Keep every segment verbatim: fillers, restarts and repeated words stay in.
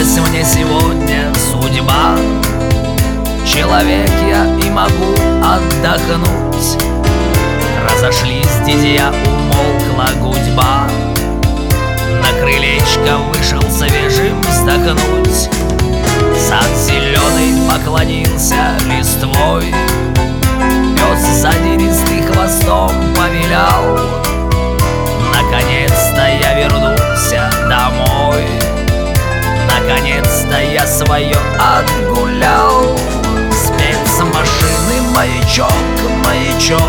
Улыбнулась мне сегодня судьба. Человек я и могу отдохнуть. Разошлись дидья, умолкла гудьба. На крылечко вышел свежим вздохнуть. Сад зеленый поклонился листвой. Пес задиристый хвостом повилял. Наконец-то я вернулся домой. Наконец-то я свое отгулял. Спецмашины маячок, маячок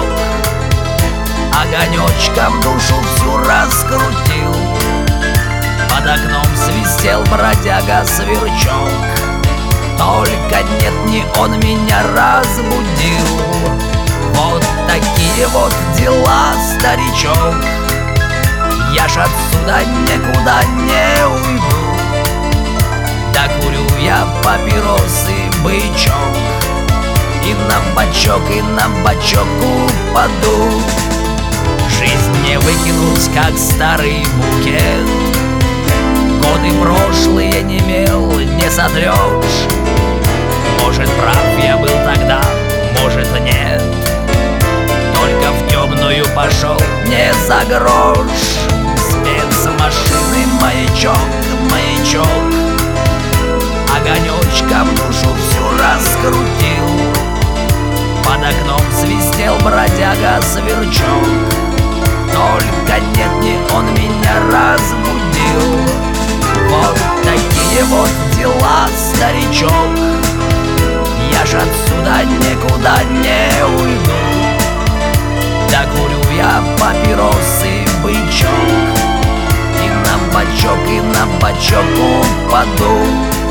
огонечком душу всю раскрутил. Под окном свистел бродяга-сверчок. Только нет, не он меня разбудил. Вот такие вот дела, старичок. Я ж отсюда никуда не уйду. Докурю я папиросы, бычок, и на бочок, и на бочок упаду. Жизнь не выкинуть, как старый букет. Годы прошлые не мел, не сотрешь. Может, прав я был тогда, может, нет. Только в темную пошел не за грош. Спецмашины маячок, маячок огонечком душу всю раскрутил. Под окном свистел бродяга-сверчок. Только нет, не он меня разбудил. Вот такие вот дела, старичок. Я ж отсюда никуда не уйду. Докурю я папиросы, бычок, и на бочок, и на бочок упаду.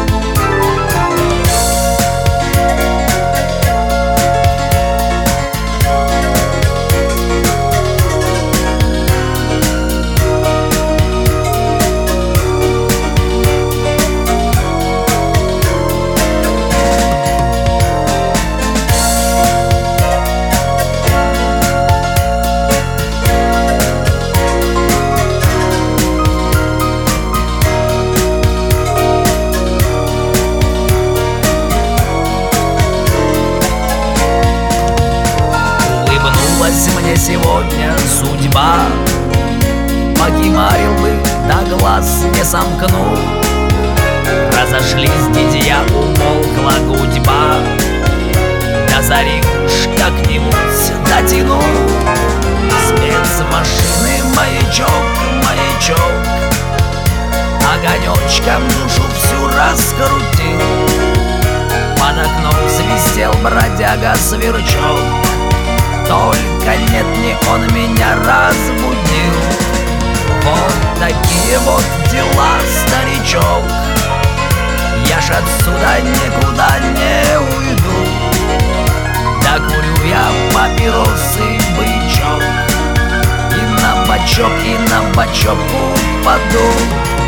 Мне сегодня судьба. Покимарил бы, да глаз не сомкнул. Разошлись дидья, умолкла гудьба. До зари уж как-нибудь дотяну. Спецмашины маячок, маячок огонечком душу всю раскрутил. Под окном свистел бродяга-сверчок. Только нет, не он меня разбудил. Вот такие вот дела, старичок. Я ж отсюда никуда не уйду. Докурю я папиросы, бычок, и на бочок, и на бочок упаду.